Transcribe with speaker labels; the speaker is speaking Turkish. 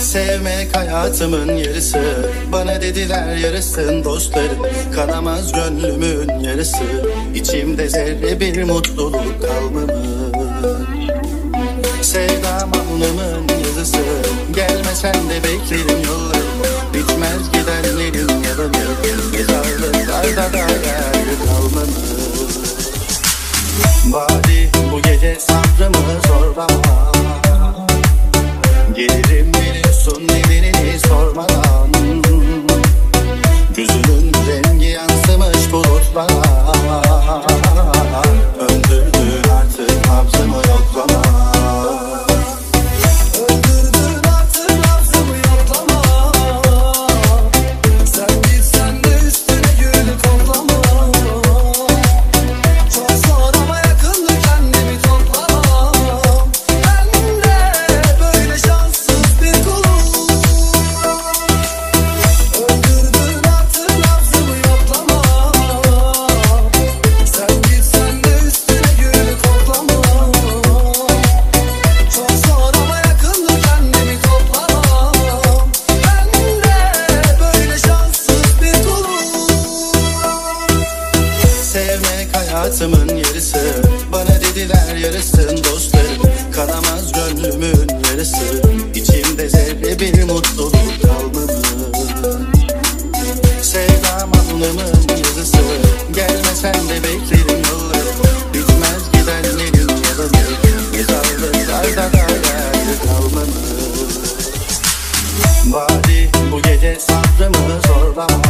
Speaker 1: Sevmek hayatımın yarısı. Bana dediler yarısın dostlarım. Kanamaz gönlümün yarısı. İçimde zerre bir mutluluk kalmamış. Sevdam alnımın yazısı. Gelmesen de beklerim yolları. Bitmez gidenlerin yalanı. Mezarlıklarda da yer kalmamış. Bari bu gece sabrımı zorlama. Gelirim biliyorsun nedenini sormadan. Gözünün rengi yansımış bulutlara. Öldürdün artık nabzımı yoklama. Öldürdün artık nabzımı yoklama. Sen gitsen de üstüne gül koklama. Çok zor ama yakındı kendimi toplamam. Ben de böyle şanssız bir kulum. Öldürdün artık nabzımı yoklama. Sen gitsen de üstüne gül koklama. Çok zor ama yakındı kendimi toplamam. Ben de böyle şanssız bir kulum. Sevmek hayatımın yarısı. Bana dediler yarısın dostlarım. Kanamaz gönlümün yarısı. İçimde zerre bir mutluluk kalmamış. Sevdam alnımın yazısı. Gelmesen de beklerim yolları. Bitmez gidenlerin yalanı. Mezarlıklarda da yer kalmamış. Bari bu gece sabrımı zorlama.